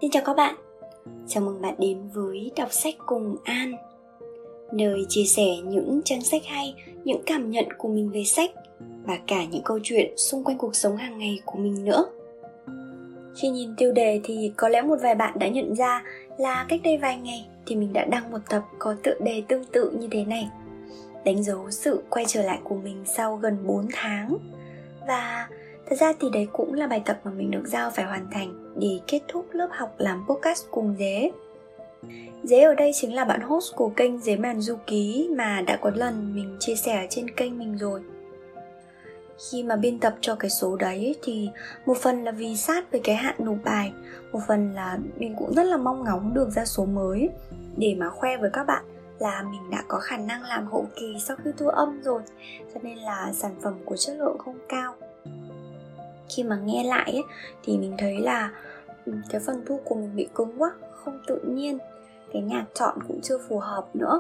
Xin chào các bạn, chào mừng bạn đến với Đọc sách cùng An, nơi chia sẻ những trang sách hay, những cảm nhận của mình về sách và cả những câu chuyện xung quanh cuộc sống hàng ngày của mình nữa. Khi nhìn tiêu đề thì có lẽ một vài bạn đã nhận ra là cách đây vài ngày thì mình đã đăng một tập có tựa đề tương tự như thế này, đánh dấu sự quay trở lại của mình sau gần 4 tháng. Và thật ra thì đấy cũng là bài tập mà mình được giao phải hoàn thành để kết thúc lớp học làm podcast cùng Dế. Dế ở đây chính là bạn host của kênh Dế Màn Du Ký mà đã có lần mình chia sẻ ở trên kênh mình rồi. Khi mà biên tập cho cái số đấy thì một phần là vì sát với cái hạn nộp bài, một phần là mình cũng rất là mong ngóng được ra số mới để mà khoe với các bạn là mình đã có khả năng làm hậu kỳ sau khi thu âm rồi, cho nên là sản phẩm của chất lượng không cao. Khi mà nghe lại ấy, thì mình thấy là cái phần thu của mình bị cứng quá, không tự nhiên, cái nhạc chọn cũng chưa phù hợp nữa.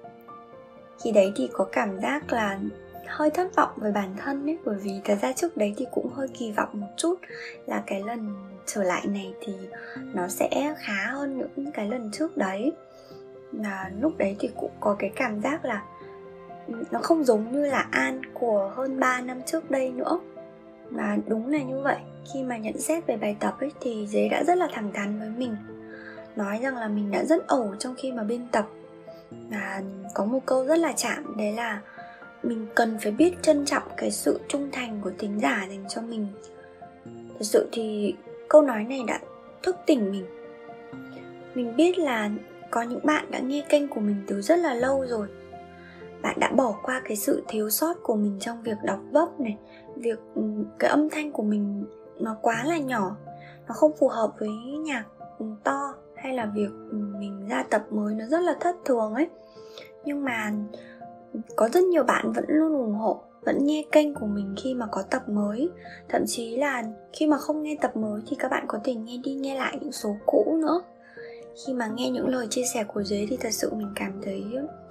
Khi đấy thì có cảm giác là hơi thất vọng với bản thân ấy, bởi vì thật ra trước đấy thì cũng hơi kỳ vọng một chút là cái lần trở lại này thì nó sẽ khá hơn những cái lần trước đấy. Và lúc đấy thì cũng có cái cảm giác là nó không giống như là An của hơn 3 năm trước đây nữa. Và đúng là như vậy, khi mà nhận xét về bài tập ấy thì Dế đã rất là thẳng thắn với mình, nói rằng là mình đã rất ẩu trong khi mà biên tập. Và có một câu rất là chạm, đấy là mình cần phải biết trân trọng cái sự trung thành của thính giả dành cho mình. Thật sự thì câu nói này đã thức tỉnh mình. Mình biết là có những bạn đã nghe kênh của mình từ rất là lâu rồi. Bạn đã bỏ qua cái sự thiếu sót của mình trong việc đọc vấp này, việc cái âm thanh của mình nó quá là nhỏ, nó không phù hợp với nhạc to, hay là việc mình ra tập mới nó rất là thất thường ấy. Nhưng mà có rất nhiều bạn vẫn luôn ủng hộ, vẫn nghe kênh của mình khi mà có tập mới. Thậm chí là khi mà không nghe tập mới thì các bạn có thể nghe đi nghe lại những số cũ nữa. Khi mà nghe những lời chia sẻ của Dế thì thật sự mình cảm thấy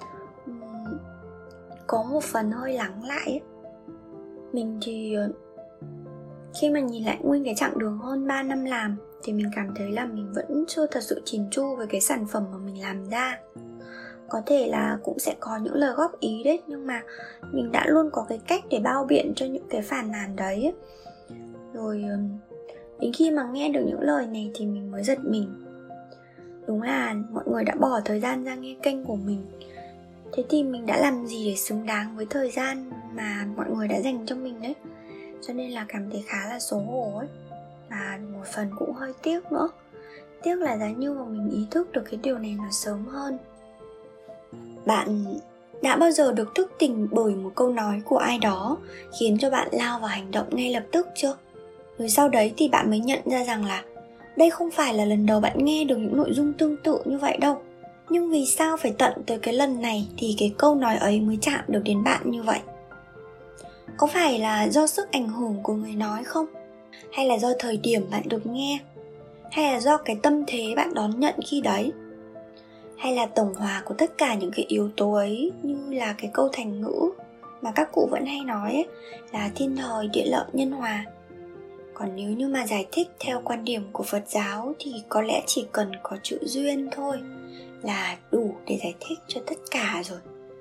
có một phần hơi lắng lại ấy. Mình thì khi mà nhìn lại nguyên cái chặng đường hơn 3 năm làm thì mình cảm thấy là mình vẫn chưa thật sự chỉn chu với cái sản phẩm mà mình làm ra. Có thể là cũng sẽ có những lời góp ý đấy, nhưng mà mình đã luôn có cái cách để bao biện cho những cái phàn nàn đấy ấy. Rồi đến khi mà nghe được những lời này thì mình mới giật mình. Đúng là mọi người đã bỏ thời gian ra nghe kênh của mình. Thế thì mình đã làm gì để xứng đáng với thời gian mà mọi người đã dành cho mình đấy. Cho nên là cảm thấy khá là xấu hổ ấy. Và một phần cũng hơi tiếc nữa. Tiếc là giá như mà mình ý thức được cái điều này nó sớm hơn. Bạn đã bao giờ được thức tỉnh bởi một câu nói của ai đó khiến cho bạn lao vào hành động ngay lập tức chưa? Rồi sau đấy thì bạn mới nhận ra rằng là đây không phải là lần đầu bạn nghe được những nội dung tương tự như vậy đâu. Nhưng vì sao phải tận tới cái lần này thì cái câu nói ấy mới chạm được đến bạn như vậy? Có phải là do sức ảnh hưởng của người nói không? Hay là do thời điểm bạn được nghe? Hay là do cái tâm thế bạn đón nhận khi đấy? Hay là tổng hòa của tất cả những cái yếu tố ấy, như là cái câu thành ngữ mà các cụ vẫn hay nói ấy, là thiên thời địa lợi nhân hòa. Còn nếu như mà giải thích theo quan điểm của Phật giáo thì có lẽ chỉ cần có chữ duyên thôi là đủ để giải thích cho tất cả rồi.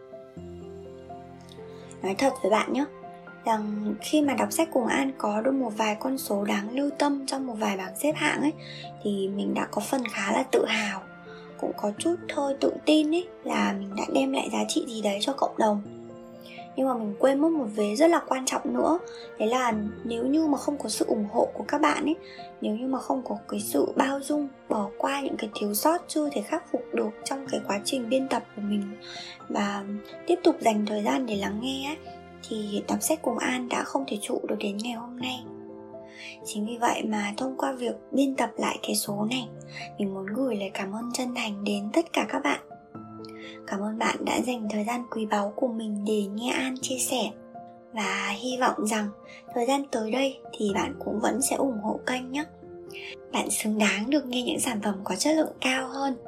Nói thật với bạn nhé, rằng khi mà đọc sách cùng An có được một vài con số đáng lưu tâm trong một vài bảng xếp hạng ấy, thì mình đã có phần khá là tự hào, cũng có chút thôi tự tin ấy, là mình đã đem lại giá trị gì đấy cho cộng đồng. Nhưng mà mình quên mất một vế rất là quan trọng nữa. Đấy là nếu như mà không có sự ủng hộ của các bạn ấy, nếu như mà không có cái sự bao dung, bỏ qua những cái thiếu sót chưa thể khắc phục được trong cái quá trình biên tập của mình, và tiếp tục dành thời gian để lắng nghe ấy, thì đọc sách cùng An đã không thể trụ được đến ngày hôm nay. Chính vì vậy mà thông qua việc biên tập lại cái số này, mình muốn gửi lời cảm ơn chân thành đến tất cả các bạn. Cảm ơn bạn đã dành thời gian quý báu của mình để nghe An chia sẻ. Và hy vọng rằng thời gian tới đây thì bạn cũng vẫn sẽ ủng hộ kênh nhé. Bạn xứng đáng được nghe những sản phẩm có chất lượng cao hơn.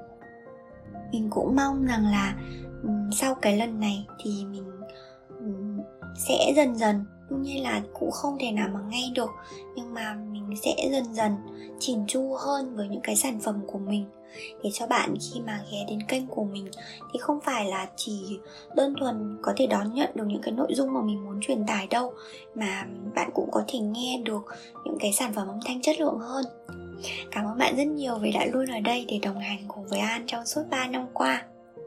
Mình cũng mong rằng là sau cái lần này thì mình sẽ dần dần, đương nhiên là cũng không thể nào mà ngay được, nhưng mà mình sẽ dần dần chỉn chu hơn với những cái sản phẩm của mình, để cho bạn khi mà ghé đến kênh của mình thì không phải là chỉ đơn thuần có thể đón nhận được những cái nội dung mà mình muốn truyền tải đâu, mà bạn cũng có thể nghe được những cái sản phẩm âm thanh chất lượng hơn. Cảm ơn bạn rất nhiều vì đã luôn ở đây để đồng hành cùng với An trong suốt 3 năm qua.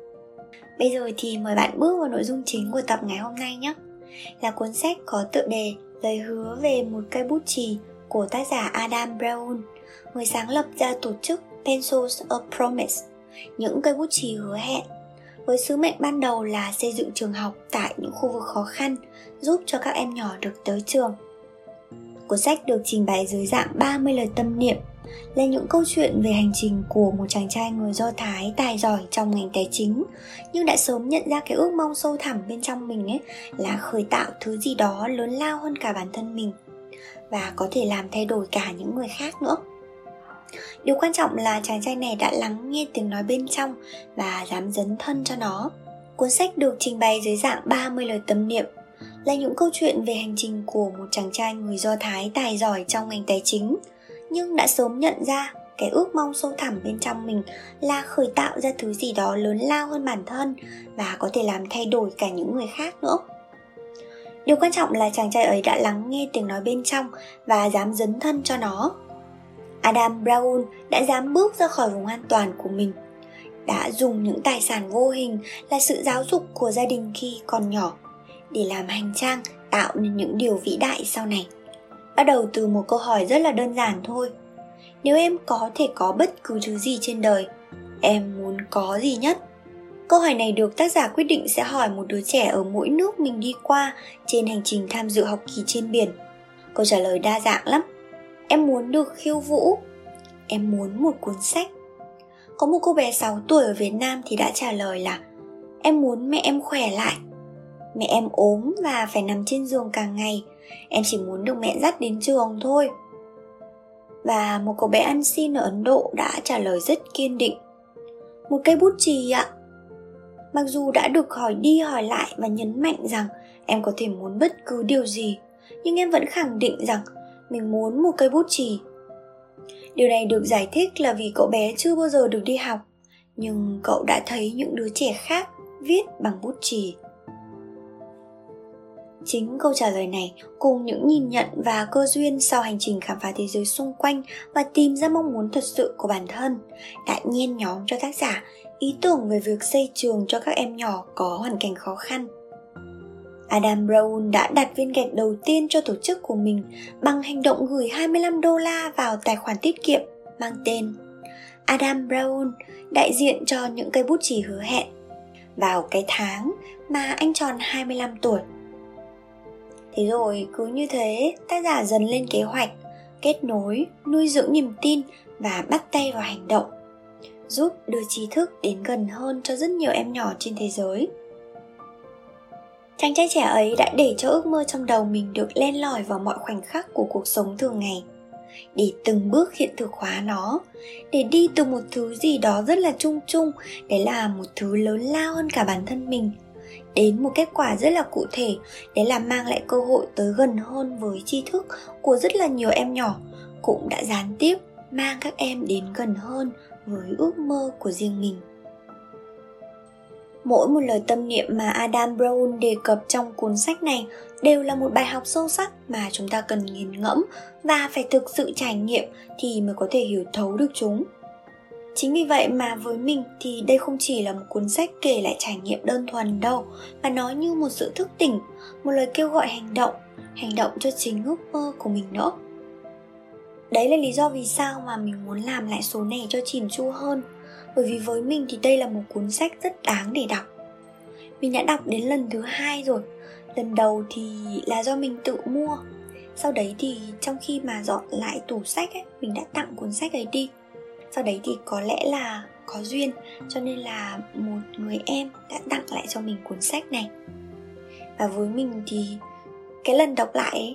Bây giờ thì mời bạn bước vào nội dung chính của tập ngày hôm nay nhé. Là cuốn sách có tựa đề Lời hứa về một cây bút chì của tác giả Adam Brown, người sáng lập ra tổ chức Pencils of Promise, những cây bút chì hứa hẹn, với sứ mệnh ban đầu là xây dựng trường học tại những khu vực khó khăn, giúp cho các em nhỏ được tới trường. Cuốn sách được trình bày dưới dạng 30 lời tâm niệm, là những câu chuyện về hành trình của một chàng trai người Do Thái tài giỏi trong ngành tài chính, nhưng đã sớm nhận ra cái ước mong sâu thẳm bên trong mình ấy là khởi tạo thứ gì đó lớn lao hơn cả bản thân mình, và có thể làm thay đổi cả những người khác nữa. Điều quan trọng là chàng trai này đã lắng nghe tiếng nói bên trong và dám dấn thân cho nó. Cuốn sách được trình bày dưới dạng 30 lời tâm niệm, là những câu chuyện về hành trình của một chàng trai người Do Thái tài giỏi trong ngành tài chính, nhưng đã sớm nhận ra cái ước mong sâu thẳm bên trong mình là khởi tạo ra thứ gì đó lớn lao hơn bản thân và có thể làm thay đổi cả những người khác nữa. Điều quan trọng là chàng trai ấy đã lắng nghe tiếng nói bên trong và dám dấn thân cho nó. Adam Brown đã dám bước ra khỏi vùng an toàn của mình, đã dùng những tài sản vô hình là sự giáo dục của gia đình khi còn nhỏ để làm hành trang tạo nên những điều vĩ đại sau này. Bắt đầu từ một câu hỏi rất là đơn giản thôi. Nếu em có thể có bất cứ thứ gì trên đời, em muốn có gì nhất? Câu hỏi này được tác giả quyết định sẽ hỏi một đứa trẻ ở mỗi nước mình đi qua trên hành trình tham dự học kỳ trên biển. Câu trả lời đa dạng lắm. Em muốn được khiêu vũ. Em muốn một cuốn sách. Có một cô bé 6 tuổi ở Việt Nam thì đã trả lời là em muốn mẹ em khỏe lại. Mẹ em ốm và phải nằm trên giường cả ngày. Em chỉ muốn được mẹ dắt đến trường thôi. Và một cậu bé ăn xin ở Ấn Độ đã trả lời rất kiên định. Một cây bút chì ạ. Mặc dù đã được hỏi đi hỏi lại và nhấn mạnh rằng em có thể muốn bất cứ điều gì, nhưng em vẫn khẳng định rằng mình muốn một cây bút chì. Điều này được giải thích là vì cậu bé chưa bao giờ được đi học, nhưng cậu đã thấy những đứa trẻ khác viết bằng bút chì. Chính câu trả lời này cùng những nhìn nhận và cơ duyên sau hành trình khám phá thế giới xung quanh và tìm ra mong muốn thật sự của bản thân đã nhen nhóm cho tác giả ý tưởng về việc xây trường cho các em nhỏ có hoàn cảnh khó khăn. Adam Brown đã đặt viên gạch đầu tiên cho tổ chức của mình bằng hành động gửi $25 vào tài khoản tiết kiệm mang tên Adam Brown, đại diện cho những cây bút chì hứa hẹn, vào cái tháng mà anh tròn 25 tuổi. Thế rồi cứ như thế, tác giả dần lên kế hoạch, kết nối, nuôi dưỡng niềm tin và bắt tay vào hành động, giúp đưa trí thức đến gần hơn cho rất nhiều em nhỏ trên thế giới. Chàng trai trẻ ấy đã để cho ước mơ trong đầu mình được len lỏi vào mọi khoảnh khắc của cuộc sống thường ngày, để từng bước hiện thực hóa nó, để đi từ một thứ gì đó rất là chung chung, đấy là một thứ lớn lao hơn cả bản thân mình, đến một kết quả rất là cụ thể, đấy là mang lại cơ hội tới gần hơn với tri thức của rất là nhiều em nhỏ, cũng đã gián tiếp mang các em đến gần hơn với ước mơ của riêng mình. Mỗi một lời tâm niệm mà Adam Brown đề cập trong cuốn sách này đều là một bài học sâu sắc mà chúng ta cần nghiền ngẫm và phải thực sự trải nghiệm thì mới có thể hiểu thấu được chúng. Chính vì vậy mà với mình thì đây không chỉ là một cuốn sách kể lại trải nghiệm đơn thuần đâu, mà nó như một sự thức tỉnh, một lời kêu gọi hành động cho chính ước mơ của mình nữa. Đấy là lý do vì sao mà mình muốn làm lại số này cho chỉn chu hơn. Bởi vì với mình thì đây là một cuốn sách rất đáng để đọc. Mình đã đọc đến lần thứ 2 rồi. Lần đầu thì là do mình tự mua. Sau đấy thì trong khi mà dọn lại tủ sách ấy, mình đã tặng cuốn sách ấy đi. Sau đấy thì có lẽ là có duyên, cho nên là một người em đã tặng lại cho mình cuốn sách này. Và với mình thì cái lần đọc lại ấy,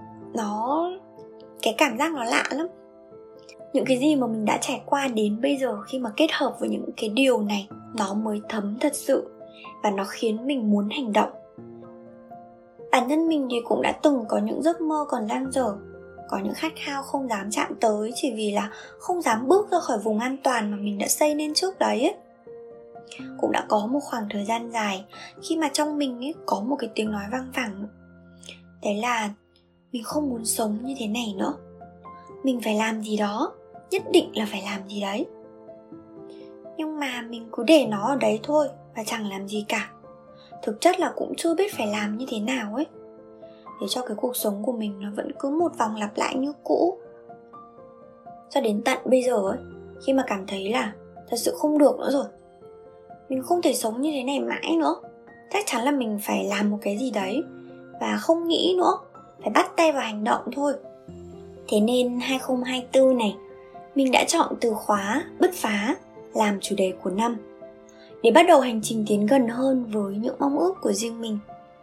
cái cảm giác nó lạ lắm. Những cái gì mà mình đã trải qua đến bây giờ, khi mà kết hợp với những cái điều này, nó mới thấm thật sự và nó khiến mình muốn hành động. Bản thân mình thì cũng đã từng có những giấc mơ còn dang dở, có những khát khao không dám chạm tới chỉ vì là không dám bước ra khỏi vùng an toàn mà mình đã xây nên trước đấy ấy. Cũng đã có một khoảng thời gian dài khi mà trong mình ấy có một cái tiếng nói văng vẳng. Đấy là mình không muốn sống như thế này nữa. Mình phải làm gì đó, nhất định là phải làm gì đấy. Nhưng mà mình cứ để nó ở đấy thôi và chẳng làm gì cả. Thực chất là cũng chưa biết phải làm như thế nào ấy, để cho cái cuộc sống của mình nó vẫn cứ một vòng lặp lại như cũ. Cho đến tận bây giờ ấy, khi mà cảm thấy là thật sự không được nữa rồi, mình không thể sống như thế này mãi nữa, chắc chắn là mình phải làm một cái gì đấy và không nghĩ nữa, phải bắt tay vào hành động thôi. Thế nên 2024 này, mình đã chọn từ khóa bứt phá làm chủ đề của năm, để bắt đầu hành trình tiến gần hơn với những mong ước của riêng mình.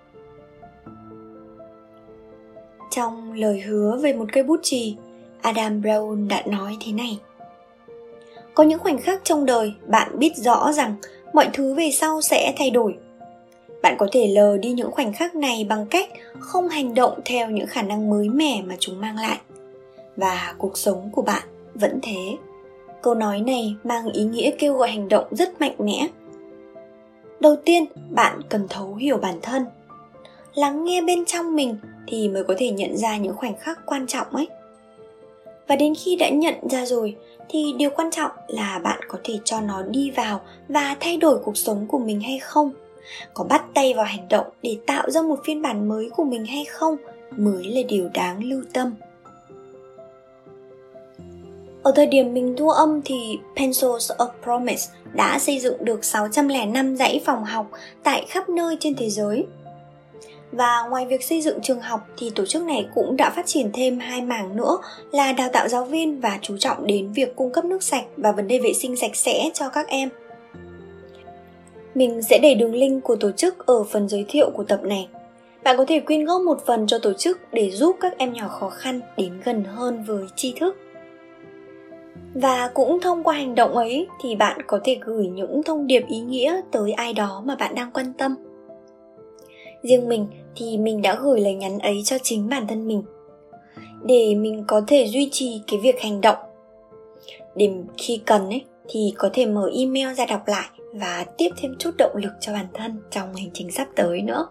Trong lời hứa về một cây bút chì, Adam Brown đã nói thế này: có những khoảnh khắc trong đời bạn biết rõ rằng mọi thứ về sau sẽ thay đổi. Bạn có thể lờ đi những khoảnh khắc này bằng cách không hành động theo những khả năng mới mẻ mà chúng mang lại. Và cuộc sống của bạn vẫn thế. Câu nói này mang ý nghĩa kêu gọi hành động rất mạnh mẽ. Đầu tiên, bạn cần thấu hiểu bản thân. Lắng nghe bên trong mình thì mới có thể nhận ra những khoảnh khắc quan trọng ấy. Và đến khi đã nhận ra rồi thì điều quan trọng là bạn có thể cho nó đi vào và thay đổi cuộc sống của mình hay không. Có bắt tay vào hành động để tạo ra một phiên bản mới của mình hay không mới là điều đáng lưu tâm. Ở thời điểm mình thu âm thì Pencils of Promise đã xây dựng được 605 dãy phòng học tại khắp nơi trên thế giới. Và ngoài việc xây dựng trường học thì tổ chức này cũng đã phát triển thêm 2 mảng nữa là đào tạo giáo viên và chú trọng đến việc cung cấp nước sạch và vấn đề vệ sinh sạch sẽ cho các em. Mình sẽ để đường link của tổ chức ở phần giới thiệu của tập này. Bạn có thể quyên góp một phần cho tổ chức để giúp các em nhỏ khó khăn đến gần hơn với tri thức. Và cũng thông qua hành động ấy thì bạn có thể gửi những thông điệp ý nghĩa tới ai đó mà bạn đang quan tâm. Riêng mình thì mình đã gửi lời nhắn ấy cho chính bản thân mình, để mình có thể duy trì cái việc hành động. Để khi cần ấy thì có thể mở email ra đọc lại và tiếp thêm chút động lực cho bản thân trong hành trình sắp tới nữa.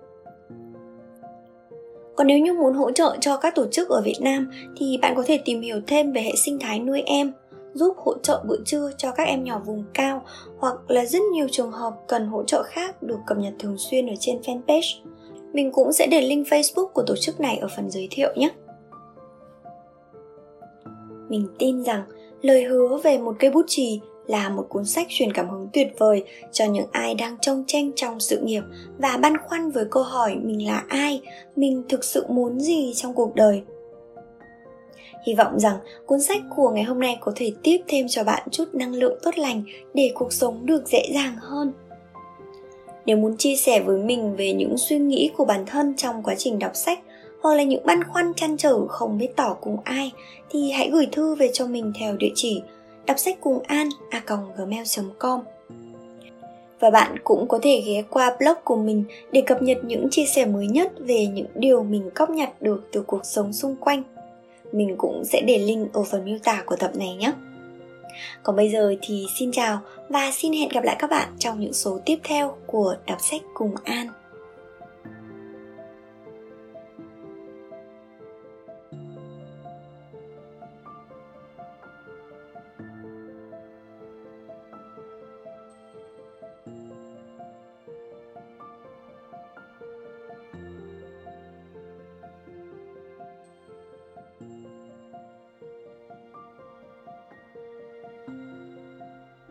Còn nếu như muốn hỗ trợ cho các tổ chức ở Việt Nam thì bạn có thể tìm hiểu thêm về hệ sinh thái nuôi em, giúp hỗ trợ bữa trưa cho các em nhỏ vùng cao, hoặc là rất nhiều trường hợp cần hỗ trợ khác được cập nhật thường xuyên ở trên fanpage. Mình cũng sẽ để link Facebook của tổ chức này ở phần giới thiệu nhé. Mình tin rằng lời hứa về một cây bút chì là một cuốn sách truyền cảm hứng tuyệt vời cho những ai đang chông chênh trong sự nghiệp và băn khoăn với câu hỏi mình là ai, mình thực sự muốn gì trong cuộc đời. Hy vọng rằng cuốn sách của ngày hôm nay có thể tiếp thêm cho bạn chút năng lượng tốt lành để cuộc sống được dễ dàng hơn. Nếu muốn chia sẻ với mình về những suy nghĩ của bản thân trong quá trình đọc sách, hoặc là những băn khoăn trăn trở không biết tỏ cùng ai, thì hãy gửi thư về cho mình theo địa chỉ đọc-sách-cùng-an@gmail.com. Và bạn cũng có thể ghé qua blog của mình để cập nhật những chia sẻ mới nhất về những điều mình cóp nhặt được từ cuộc sống xung quanh. Mình cũng sẽ để link ở phần miêu tả của tập này nhé. Còn bây giờ thì xin chào và xin hẹn gặp lại các bạn trong những số tiếp theo của Đọc sách cùng An.